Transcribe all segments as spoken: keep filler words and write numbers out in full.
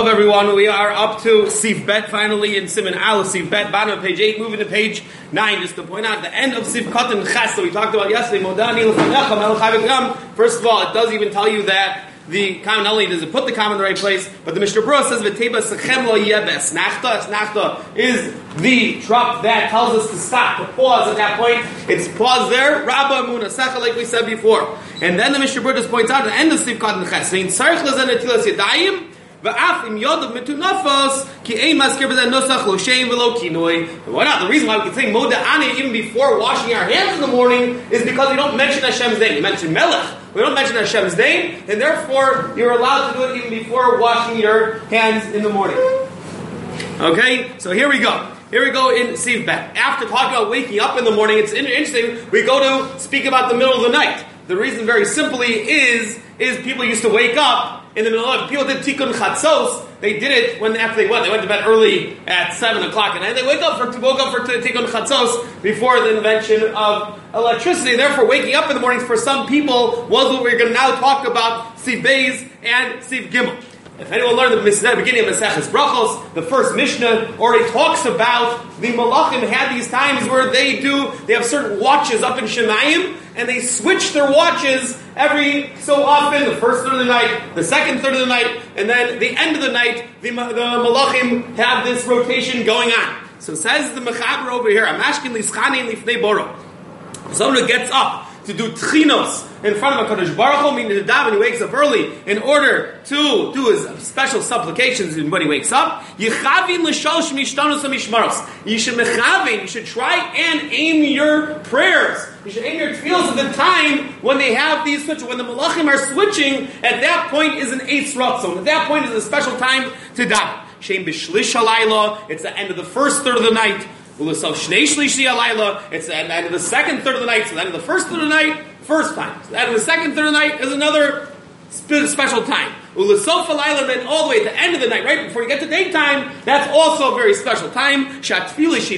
Hello everyone, we are up to Sif Bet finally in Siman Aleph, Sif Bet, bottom of page eight, moving to page nine, just to point out the end of Sif Katan Ches that we talked about yesterday. First of all, it does even tell you that the comment, not only does it put the comment in the right place, but the Mishnah Berurah says V'teba sechem lo yeh be'esnachta. Esnachta is the truck that tells us to stop, to pause at that point. It's pause there, Rabba Amuna Secha, like we said before. And then the Mishnah Berurah just points out at the end of Sif Katan Ches, Vein tzarich lezen netilas yadayim, V'af im yodav metunafos ki ein maskir b'zeh nosach lo shein v'lo kinoi. Why not? The reason why we can say Moda Ani even before washing our hands in the morning is because we don't mention Hashem's name. We mention Melech. We don't mention Hashem's name, and therefore you're allowed to do it even before washing your hands in the morning. Okay? So here we go. Here we go in Sif Bet. After talking about waking up in the morning, it's interesting, we go to speak about the middle of the night. The reason very simply is, is people used to wake up in the middle of it. People did Tikkun Chatzos. They did it when after they went. They went to bed early at seven o'clock, and they wake up for woke up for Tikkun Chatzos before the invention of electricity. Therefore, waking up in the mornings for some people was what we're going to now talk about, Sif Beis and Sif Gimel. If anyone learned the beginning of Maseches Brachos, the first Mishnah already talks about the Malachim had these times where they do, they have certain watches up in Shemayim, and they switch their watches every so often, the first third of the night, the second third of the night, and then the end of the night, the, the Malachim have this rotation going on. So says the Mechaber over here, Amashkin Lischani Lifnei Boro. Someone who gets up to do tchinos in front of HaKadosh Baruch Hu, meaning the daven, he wakes up early in order to do his special supplications when he wakes up. Yichavin l'shalosh mishtanos hamishmaros. You should mechavin, you should try and aim your prayers. You should aim your tefillos at the time when they have these switches. When the malachim are switching, at that point is an eitz ratzon. At that point is a special time to daven. Shem b'shlish halayla, it's the end of the first third of the night. It's the end of the second third of the night. So the end of the first third of the night, first time. So the end of the second third of the night is another spe- special time. Then all the way at the end of the night, right before you get to daytime, that's also a very special time. Because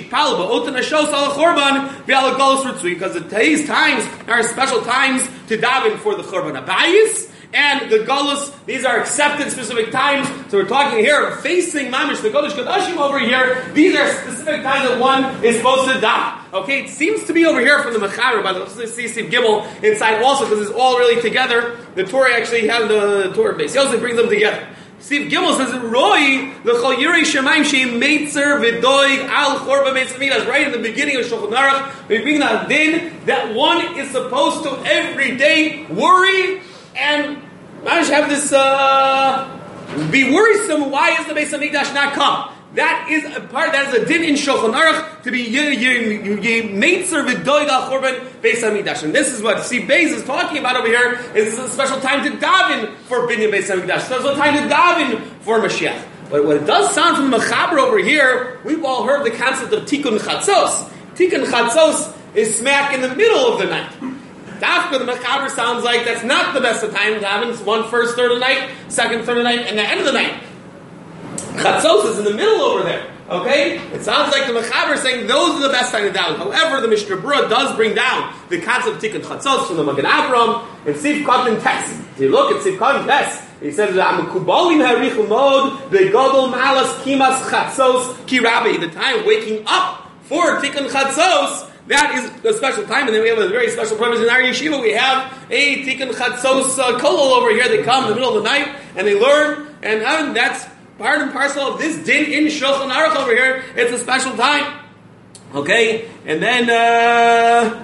today's times are special times to daven for the Churban Abayis. And the Golus, these are accepted specific times. So we're talking here, facing Mamish, the Kodesh Kodashim over here. These are specific times that one is supposed to die. Okay, it seems to be over here from the Mechaber, by the see Sif Gimel inside also, because it's all really together. The Torah actually has the Torah base. He also brings them together. Sif Gimel says, Roy, the Chol Yirei Shemaim Sheim Meitzer V'Doig Al Chorba Beis Hamikdash. Right in the beginning of Shulchan Aruch, we bring that din that one is supposed to every day worry and Manish have this, uh, be worrisome, why is the Beis HaMikdash not come? That is a part, that is a din in Shulchan Aruch, to be Meitzer V'Doig Al Chorban Beis HaMikdash. And this is what Sif Beis is talking about over here, is this is a special time to daven for Binyan Beis HaMikdash, special time to daven for Mashiach. But what it does sound from the Mechaber over here, we've all heard the concept of Tikkun Chatzos. Tikkun Chatzos is smack in the middle of the night. Dafka, the Mechaber sounds like that's not the best of times to happen. It's one first third of the night, second third of the night, and the end of the night. Chatzos is in the middle over there. Okay? It sounds like the Mechaber is saying those are the best time to daven. However, the Mishnah Berurah does bring down the concept of Tikkun Chatzos from the Magen Avraham and Sif Katan Tes. If you look at Sif Katan Tes, he says that Amekubalim harichu mod begadol malas kimas Chatzos kirabi. The time waking up for Tikkun Chatzos, that is a special time, and then we have a very special privilege in our yeshiva. We have a Tikkun Chatzos uh, kolol over here. They come in the middle of the night and they learn, and uh, that's part and parcel of this din in Shulchan Aruch over here. It's a special time. Okay, and then uh,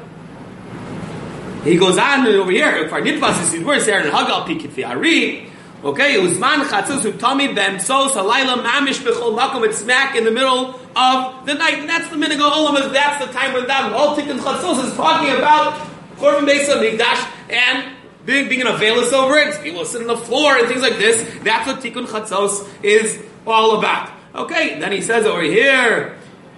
he goes on over here. For Nitvas, his words there in Hagal Pikit Ari. Okay, Uzman Chatzos Utami Bemsos Halayla Mamish Bechol Makom. It's smack in the middle of the night, and that's the minhag olam. That's the time when that all Tikkun Chatzos is talking about Churban Beis HaMikdash and being, being an availus over it. People sit on the floor and things like this. That's what Tikkun Chatzos is all about. Okay, then he says over here,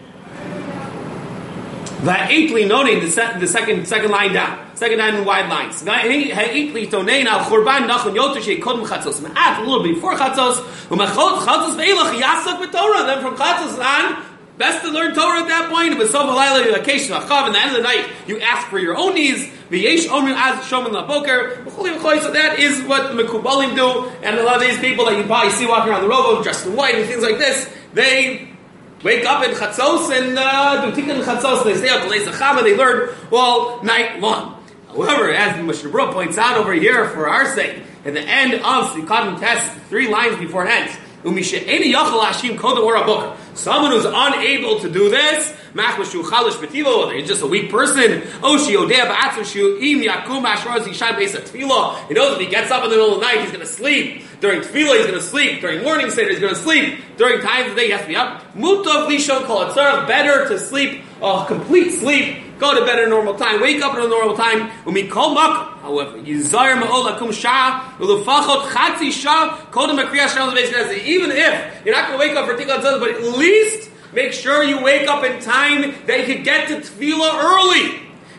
Va'etli noting the, se- the second second line down, second line in wide lines. Va'etli tonein al churban nachon yoter shekodem chatzos. Ma'at a little bit before chatzos. Umachot chatzos ve'elach yasak b'torah. Then from chatzos on, Best to learn Torah at that point. But so at the end of the night, you ask for your own needs. So that is what the Mekubalim do, and a lot of these people that you probably see walking around the road dressed in white and things like this, they wake up in Chatzos and uh, do Tikkun Chatzos. They stay up to Leis Chama. They learn all night long. However, as the Mishnah Berurah points out over here, for our sake, at the end of Sikhat test, three lines beforehand. Someone who's unable to do this, whether he's just a weak person, he knows if he gets up in the middle of the night, he's going to sleep. During tefillah, he's going to sleep. During morning seder, he's going to sleep. During times of the day, he has to be up. Better to sleep a complete sleep. Go to bed at a normal time. Wake up at a normal time. However, even if you're not going to wake up for Tikkun Chatzos, but at least make sure you wake up in time that you can get to tefillah early.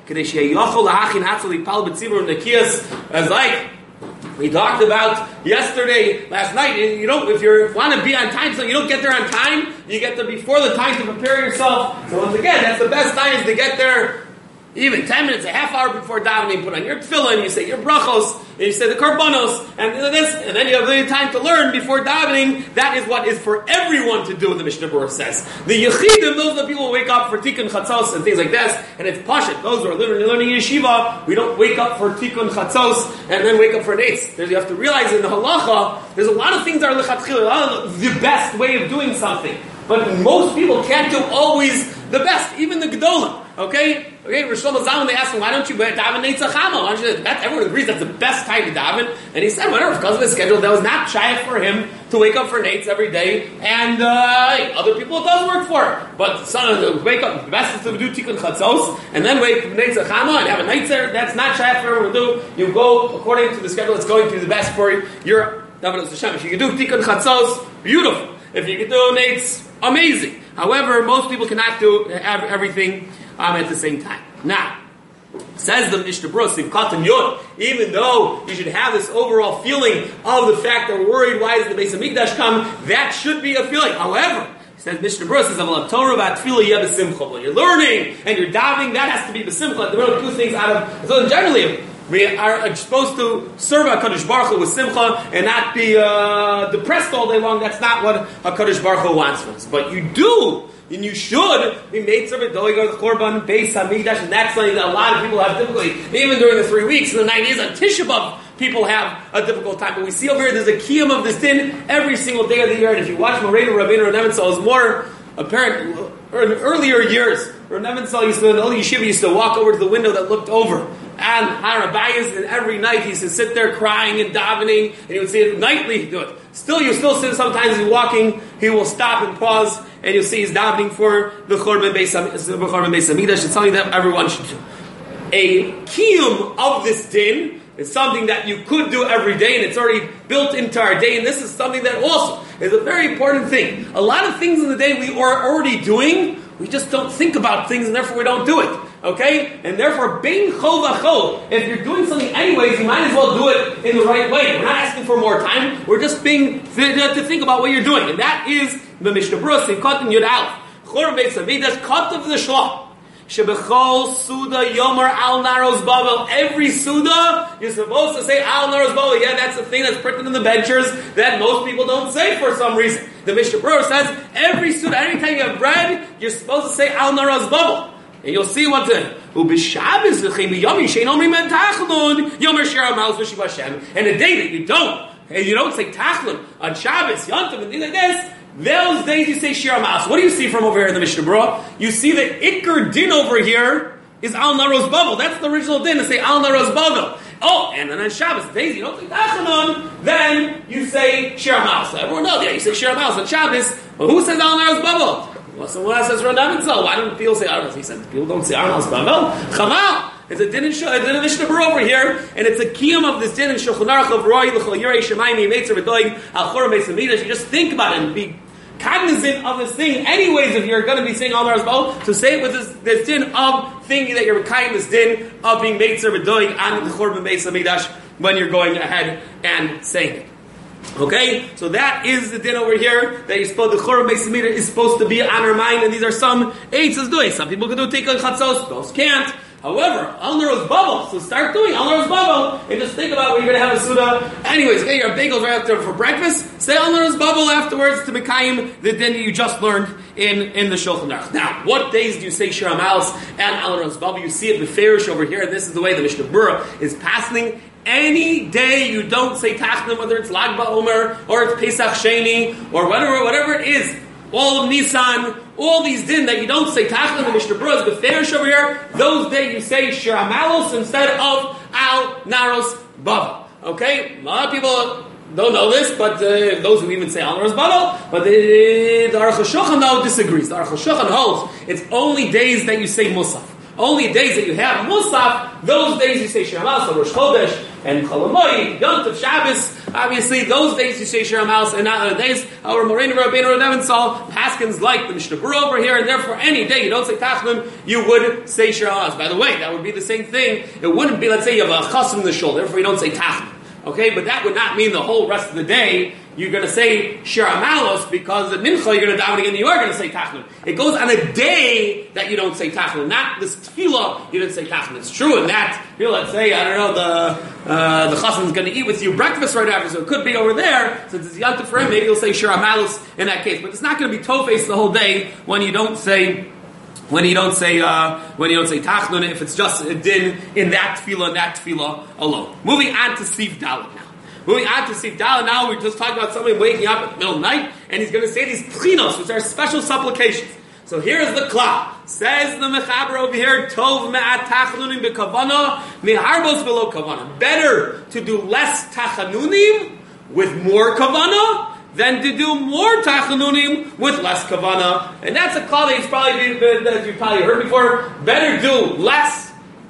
As like we talked about yesterday, last night, you know, if you want to be on time, so you don't get there on time, you get there before the time to prepare yourself. So once again, that's the best time is to get there even ten minutes, a half hour before davening, put on your tefillah, and you say your brachos, and you say the korbanos, and this, and then you have the time to learn before davening. That is what is for everyone to do, the Mishnah Berurah says. The Yechidim, those are the people who wake up for Tikkun Chatzos and things like this, and it's Pashut. Those who are literally learning yeshiva, we don't wake up for Tikkun Chatzos and then wake up for Neitz. There's, you have to realize in the halacha, there's a lot of things that are lechatchila, a lot of the best way of doing something. But most people can't do always the best, even the Gedolim. Okay? Okay, Rosh Shlomo Zalman, they asked him, why don't you daven Neitz Chama? Everyone agrees that's the best time to daven. And he said, whatever, because of his schedule, that was not shy for him to wake up for Neitz every day. And uh, other people it does work for. But son, wake up, the best is to do Tikkun Chatzos, and then wake for Neitz Chama and have a night there. That's not shy for everyone to do. You go according to the schedule that's going to be the best for your Davenos Hashem. If you can do Tikkun Chatzos, beautiful. If you can do Neitz, amazing. However, most people cannot do everything um, at the same time. Now, says the Mishnah Berurah, Simchat and Yod, even though you should have this overall feeling of the fact that we're worried, why does the Beis Hamikdash come? That should be a feeling. However, says Mishnah Berurah, says, Torah about tefillah yeh b'simcha. When you're learning and you're davening, that has to be b'simcha. There are two things out of, so generally, we are supposed to serve HaKadosh Baruch Hu with simcha and not be uh, depressed all day long. That's not what HaKadosh Baruch Hu wants from us. But you do, and you should, be made servant, though you go to the Korban, Beis Hamikdash, and that's something that a lot of people have difficulty. Even during the three weeks, in the nine days on Tisha B'Av, people have a difficult time. But we see over here, there's a kiyum of this din every single day of the year. And if you watch Moreinu Rabbeinu Nebenzahl, it's more apparent. In earlier years, Nebenzahl used to, the old yeshiva used to walk over to the window that looked over and Har Habayis, and every night he used to sit there crying and davening, and he would see it nightly do it. Still, you still see sometimes he's walking, he will stop and pause, and you'll see he's davening for the Chorban Beis Hamikdash. It's something that everyone should do. A kiyum of this din is something that you could do every day, and it's already built into our day, and this is something that also is a very important thing. A lot of things in the day we are already doing, we just don't think about things, and therefore we don't do it. Okay? And therefore, bein chol v'chol, if you're doing something anyways, you might as well do it in the right way. We're not asking for more time, we're just being to think about what you're doing. And that is the Mishnah Berurah, Simchat and Yud Aleph. Chorban Beis Hamikdash, cut of the Shlah. Shebechol Suda Yomer Al Naros Babel. Every Suda, you're supposed to say Al Naros Babel. Yeah, that's the thing that's printed in the benchers that most people don't say for some reason. The Mishnah Berurah says, every Suda, anytime you have bread, you're supposed to say Al Naros Babel. And you'll see what the and the day that you don't, and you don't say Tachlon on Shabbos, Yontif, and things like this, those days you say Shir HaMa'asos. What do you see from over here in the Mishnah Berurah? You see that Iker Din over here is Al Naros Babel. That's the original din to say Al Naros Babel. Oh, and then on Shabbos, the days you don't say Tachlon, then you say Shir HaMa'asos. Everyone knows, yeah, you say Shir HaMa'asos on Shabbos, but who says Al Naros Babel? Well, someone else says Nebenzahl. Why don't people say Arnos? He said people don't say Arnos Babel. Chamal. It's a din in Mishnah Berurah over here, and it's a kiyum of this din in Shulchan Aruch of Roy L'Chol Yirei Shemayim Yimetzer V'Doig Al Chorban Beis Hamikdash. You just think about it and be cognizant of this thing. Anyways, if you're going to be saying Al Naros Babel, to say it with this, this din of thinking that you're kind this din of being Yimetzer V'Doig on the Chorban Beis Hamikdash when you're going ahead and saying it. Okay, so that is the din over here that you're supposed, the Churban Beis Hamikdash is supposed to be on our mind, and these are some eitzes doing. Some people can do Tikkun Chatzos, those can't. However, Al Nero's bubble, so start doing Al Nero's bubble, and just think about when you're going to have a Suda. Anyways, get your bagels right after for breakfast, say Al Nero's bubble afterwards to Mekayim, the din that you just learned in, in the Shulchan Aruch. Now, what days do you say Shir HaMalos and Al Nero's bubble? You see it Beferish over here, and this is the way the Mishnah Berurah is passing. Any day you don't say Tachnim, whether it's Lag BaOmer, or it's Pesach Sheni, or whatever, whatever it is, all of Nisan, all these din that you don't say Tachnim, the Mishnah Berurah is Beferish over here, those days you say Shir HaMalos instead of Al Nero's bubble. Okay? A lot of people don't know this, but uh, those who even say Al Nero's bubble, but the, the Aruch HaShulchan though disagrees. The Aruch HaShulchan holds it's only days that you say Musaf. Only days that you have Musaf, those days you say Shir HaMalos, so Rosh Chodesh, and Chol HaMoed, Yom Tov, Shabbos, obviously those days you say Shir HaMalos, and not other days. Our Moreinu Rabbeinu Ravensal, Paskins like the Mishnah Berurah over here, and therefore any day you don't say Tachlim, you would say Shir HaMalos. By the way, that would be the same thing. It wouldn't be, let's say you have a chasm in the shul, therefore you don't say Tachlim. Okay, but that would not mean the whole rest of the day you're going to say Shir HaMalos, because at Mincha you're going to daven again and you are going to say Tachlim. It goes on a day that you don't say Tachlim, not this tefillah you didn't say Tachlim. It's true in that, you know, let's say, I don't know, the uh, the chassan is going to eat with you breakfast right after, so it could be over there, since it's Yom Tov for him, maybe you'll say Shir HaMalos in that case. But it's not going to be Tofes the whole day when you don't say When you don't say uh, when you don't say Tachnun, if it's just a din in that tefillah and that tefillah alone. Moving on to Sif Dalet now. Moving on to Sif Dalet now, we just talked about somebody waking up at the middle of the night, and he's going to say these tchinos, which are special supplications. So here's the klal. Says the Mechaber over here, Tov me'at tachanunim bekavana, miharbos below kavana. Better to do less tachanunim with more kavana than to do more tachanunim with less kavana. And that's a klal that you've probably, that you've probably heard before. Better do less,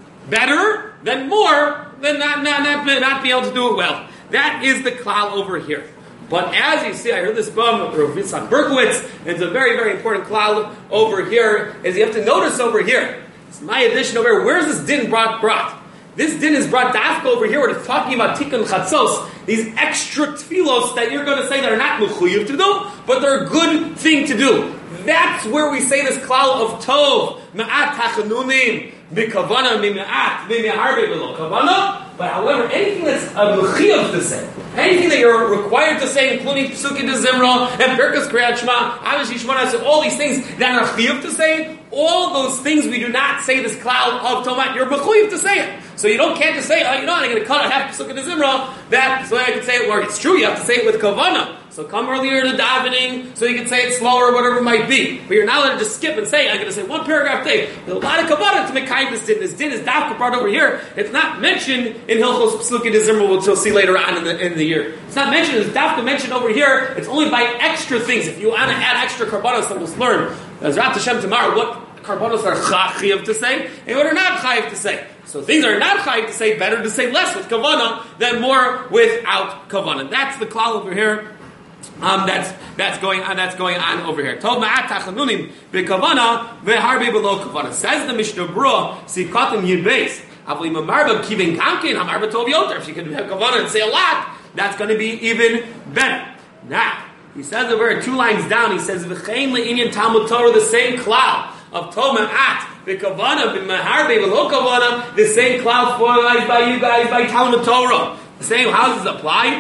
better, than more, than not, not, not, not be able to do it well. That is the klal over here. But as you see, I heard this from Rav Yitzchak Berkowitz, and it's a very, very important klal over here, is you have to notice over here. It's my addition over here. Where's this din brought? brought? This din is brought dafka over here where it's talking about tikkun chatzos, these extra tefillos that you're going to say that are not mechuyev to do, but they're a good thing to do. That's where we say this klal of tov, ma'at tachanunim, b'kavana, mi'at, mi'harbe below kavana. But however, anything that's a mechuyev to say, anything that you're required to say, including Psukim de Zimra and Birkas Kriyat Shema, obviously Shemona, all these things that are mechuyev to say, all those things we do not say this klal of tomat. You're mechuyev to say it. So you don't can't just say, oh, you know, I'm going to cut a half Psukim de Zimra. That's the way I can say it. Or it's true, you have to say it with kavana. So come earlier to davening, so you can say it slower, or whatever it might be. But you're not allowed to just skip and say, I'm going to say one paragraph thing. There's a lot of kavanah to make kindness din. This din is dafka brought over here. It's not mentioned in Hilchos Psukim de Zimra, which we'll see later on in the, in the year. It's not mentioned, it's dafka mentioned over here. It's only by extra things. If you want to add extra karbanos, then we'll learn, as Rat Hashem tomorrow, what karbanos are chayiv to say, and what are not chayiv to say. So things are not chayiv to say, better to say less with kavanah than more without kavanah. That's the klal over here. Um, that's that's going on. That's going on over here. Tov ma'at tachanunim bekavana veharbe below kavana. Says the Mishnah Berurah, sikatim yidbeis. Avli mamarba kivin kamkin hamarba tov yoter. If you can have kavana and say a lot, that's going to be even better. Now he says over here, two lines down. He says v'chein le'inyan Talmud Torah, the same cloud of tov ma'at bekavana b'maharbe below kavana, the same cloud formalized by you guys by Talmud Torah. The same, how does it apply?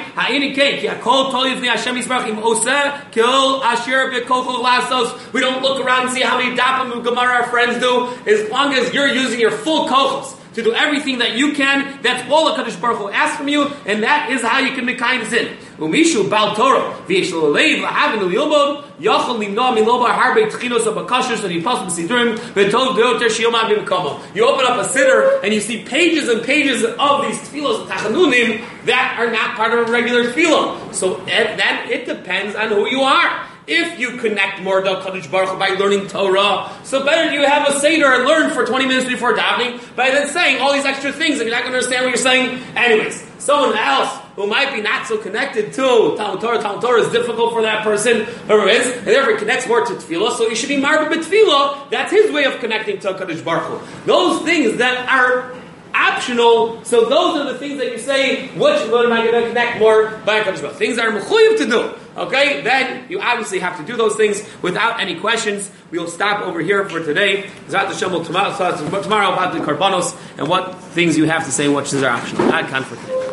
We don't look around and see how many dapim of Gemara our friends do. As long as you're using your full kochos to do everything that you can, that's all the Kadosh Baruch Hu asks from you, and that is how you can make kindness in. Umishu bal Torah v'yesh lo leiv lahavin liyobod yachol limnoa milobar harbe tchinos abakashos that he passes b'sidrim v'tov deoter shiyomad b'mekamo. You open up a siddur and you see pages and pages of these tefillos and tachanunim that are not part of a regular tefillah. So that, that it depends on who you are. If you connect more to Kadosh Baruch Hu by learning Torah, so better you have a seder and learn for twenty minutes before davening by then saying all these extra things and you're not going to understand what you're saying. Anyways, someone else who might be not so connected to Talmud Torah, Talmud Torah is difficult for that person, whoever it is, and therefore he connects more to Tefillah, so you should be marba b'Tefillah. That's his way of connecting to Kadosh Baruch Hu. Those things that are optional, so those are the things that you say, which one am I going to connect more by HaKadosh Baruch Hu? Things that are mechuyev to do. Okay, then you obviously have to do those things without any questions. We will stop over here for today. Tomorrow about the karbanos and what things you have to say, which is optional. Ad kan for today.